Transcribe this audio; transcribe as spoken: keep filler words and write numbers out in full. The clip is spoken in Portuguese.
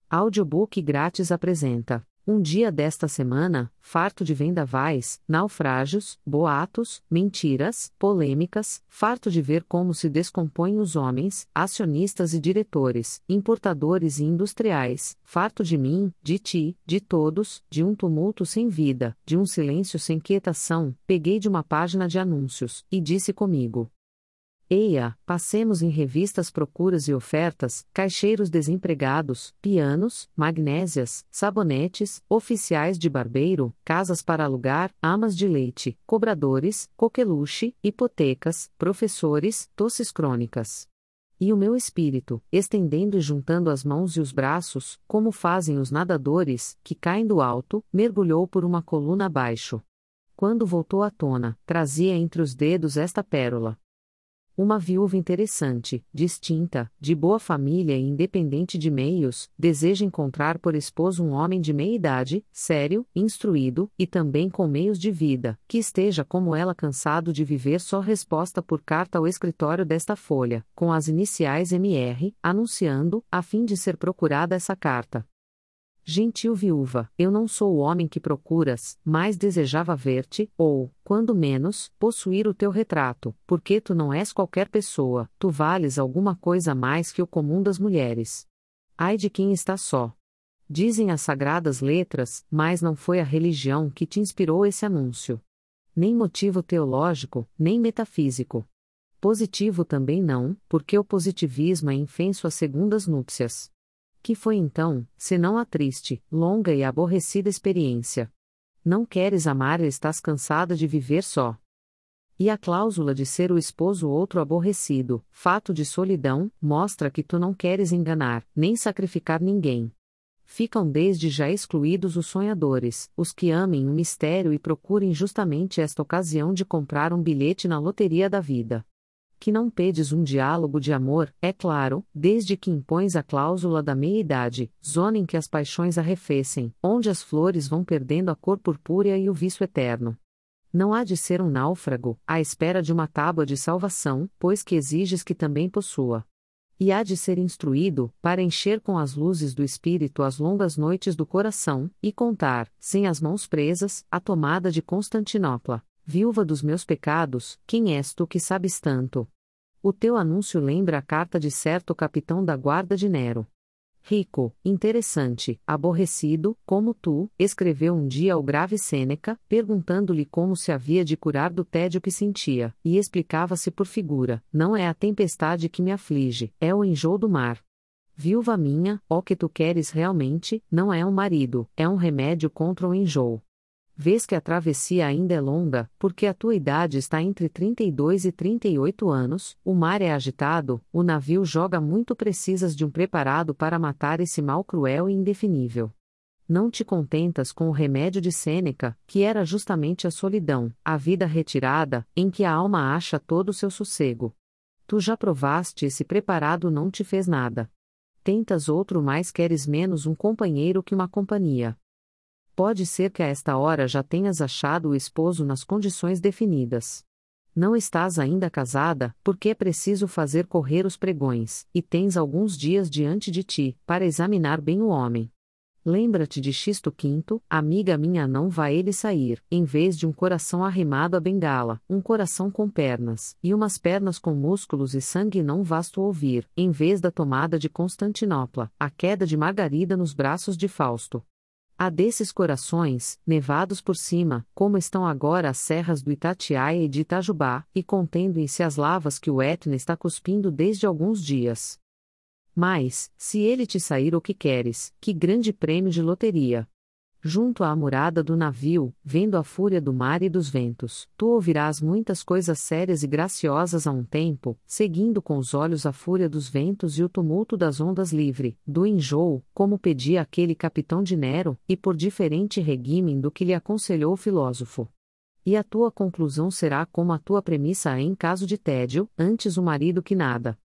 Audiobook grátis apresenta: Um dia desta semana, farto de vendavais, naufrágios, boatos, mentiras, polêmicas, farto de ver como se descompõem os homens, acionistas e diretores, importadores e industriais, farto de mim, de ti, de todos, de um tumulto sem vida, de um silêncio sem quietação, peguei de uma página de anúncios, e disse comigo: Eia, passemos em revistas procuras e ofertas, caixeiros desempregados, pianos, magnésias, sabonetes, oficiais de barbeiro, casas para alugar, amas de leite, cobradores, coqueluche, hipotecas, professores, tosses crônicas. E o meu espírito, estendendo e juntando as mãos e os braços, como fazem os nadadores, que caem do alto, mergulhou por uma coluna abaixo. Quando voltou à tona, trazia entre os dedos esta pérola. Uma viúva interessante, distinta, de boa família e independente de meios, deseja encontrar por esposo um homem de meia idade, sério, instruído, e também com meios de vida, que esteja como ela cansado de viver só resposta por carta ao escritório desta folha, com as iniciais M R, anunciando, a fim de ser procurada essa carta. Gentil viúva, eu não sou o homem que procuras, mas desejava ver-te, ou, quando menos, possuir o teu retrato, porque tu não és qualquer pessoa, tu vales alguma coisa mais que o comum das mulheres. Ai de quem está só. Dizem as sagradas letras, mas não foi a religião que te inspirou esse anúncio. Nem motivo teológico, nem metafísico. Positivo também não, porque o positivismo é infenso às segundas núpcias. Que foi então, senão a triste, longa e aborrecida experiência? Não queres amar e estás cansada de viver só. E a cláusula de ser o esposo outro aborrecido, fato de solidão, mostra que tu não queres enganar, nem sacrificar ninguém. Ficam desde já excluídos os sonhadores, os que amem o mistério e procurem justamente esta ocasião de comprar um bilhete na loteria da vida. Que não pedes um diálogo de amor, é claro, desde que impões a cláusula da meia-idade, zona em que as paixões arrefecem, onde as flores vão perdendo a cor purpúrea e o vício eterno. Não há de ser um náufrago, à espera de uma tábua de salvação, pois que exiges que também possua. E há de ser instruído, para encher com as luzes do espírito as longas noites do coração, e contar, sem as mãos presas, a tomada de Constantinopla. Viúva dos meus pecados, quem és tu que sabes tanto? O teu anúncio lembra a carta de certo capitão da guarda de Nero. Rico, interessante, aborrecido, como tu, escreveu um dia ao grave Sêneca, perguntando-lhe como se havia de curar do tédio que sentia, e explicava-se por figura: não é a tempestade que me aflige, é o enjoo do mar. Viúva minha, ó que tu queres realmente, não é um marido, é um remédio contra o enjoo. Vês que a travessia ainda é longa, porque a tua idade está entre trinta e dois e trinta e oito anos, o mar é agitado, o navio joga muito, precisas de um preparado para matar esse mal cruel e indefinível. Não te contentas com o remédio de Sêneca, que era justamente a solidão, a vida retirada, em que a alma acha todo o seu sossego. Tu já provaste esse preparado, não te fez nada. Tentas outro, mais queres menos um companheiro que uma companhia. Pode ser que a esta hora já tenhas achado o esposo nas condições definidas. Não estás ainda casada, porque é preciso fazer correr os pregões, e tens alguns dias diante de ti, para examinar bem o homem. Lembra-te de Xisto Quinto, amiga minha, não vá ele sair, em vez de um coração arrimado à bengala, um coração com pernas, e umas pernas com músculos e sangue não vás tu ouvir, em vez da tomada de Constantinopla, a queda de Margarida nos braços de Fausto. Há desses corações, nevados por cima, como estão agora as serras do Itatiaia e de Itajubá, e contendo em si as lavas que o Etna está cuspindo desde alguns dias. Mas, se ele te sair o que queres, que grande prêmio de loteria! Junto à amurada do navio, vendo a fúria do mar e dos ventos, tu ouvirás muitas coisas sérias e graciosas a um tempo, seguindo com os olhos a fúria dos ventos e o tumulto das ondas livre, do enjoo, como pedia aquele capitão de Nero, e por diferente regime do que lhe aconselhou o filósofo. E a tua conclusão será como a tua premissa é em caso de tédio, antes o marido que nada.